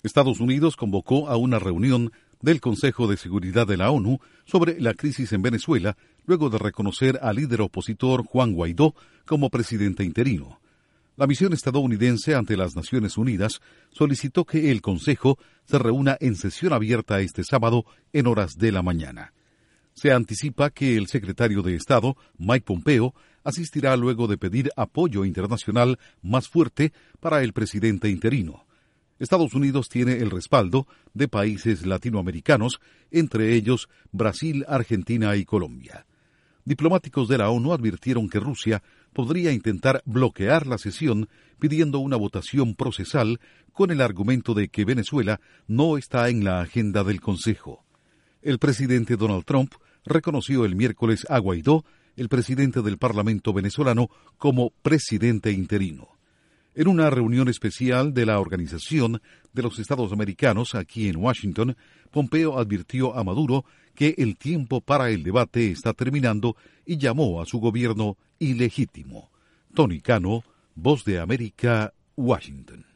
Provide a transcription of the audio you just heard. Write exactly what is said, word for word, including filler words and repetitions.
Estados Unidos convocó a una reunión del Consejo de Seguridad de la ONU sobre la crisis en Venezuela, luego de reconocer al líder opositor Juan Guaidó como presidente interino. La misión estadounidense ante las Naciones Unidas solicitó que el Consejo se reúna en sesión abierta este sábado en horas de la mañana. Se anticipa que el secretario de Estado, Mike Pompeo, asistirá luego de pedir apoyo internacional más fuerte para el presidente interino. Estados Unidos tiene el respaldo de países latinoamericanos, entre ellos Brasil, Argentina y Colombia. Diplomáticos de la ONU advirtieron que Rusia podría intentar bloquear la sesión pidiendo una votación procesal con el argumento de que Venezuela no está en la agenda del Consejo. El presidente Donald Trump reconoció el miércoles a Guaidó, el presidente del Parlamento venezolano, como presidente interino. En una reunión especial de la Organización de los Estados Americanos aquí en Washington, Pompeo advirtió a Maduro que el tiempo para el debate está terminando y llamó a su gobierno ilegítimo. Tony Cano, Voz de América, Washington.